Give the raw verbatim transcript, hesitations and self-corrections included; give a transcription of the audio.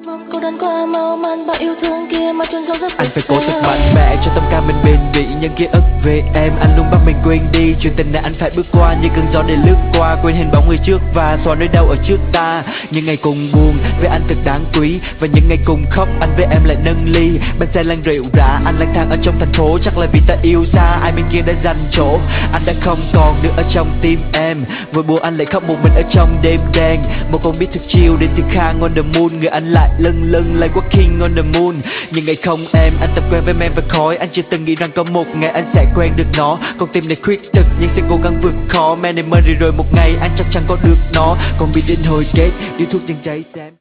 mong cô đơn qua mau man bạn yêu thương kia mà chân không rất anh phải cố thật mạnh mẽ cho tâm can mình bền bỉ những ký ức về em. Anh luôn bắt mình quên đi chuyện tình này anh phải bước qua như cơn gió để lướt qua, quên hình bóng người trước và xóa nỗi đau ở trước ta. Những ngày cùng buồn với anh thật đáng quý, và những ngày cùng khóc anh với em lại nâng ly. Bên xe lăn rượu rã anh lang thang ở trong thành phố, chắc là vì ta yêu xa ai bên kia đã giành chỗ. Anh đã không còn được ở trong tim em, vừa buồn anh lại khóc một mình ở trong đêm đen. Một con biết thực chiều đến từ Khang on the moon, người anh lại lâng lâng like walking on the moon. Những ngày không em anh tập quen với men và khói, anh chưa từng nghĩ rằng có một ngày anh sẽ quen được nó. Con tim này khuyết tật nhưng sẽ cố gắng vượt khó, man này mơ rồi một ngày anh chắc chắn có được nó. Còn bị đến hồi kết điếu thuốc chân cháy xém.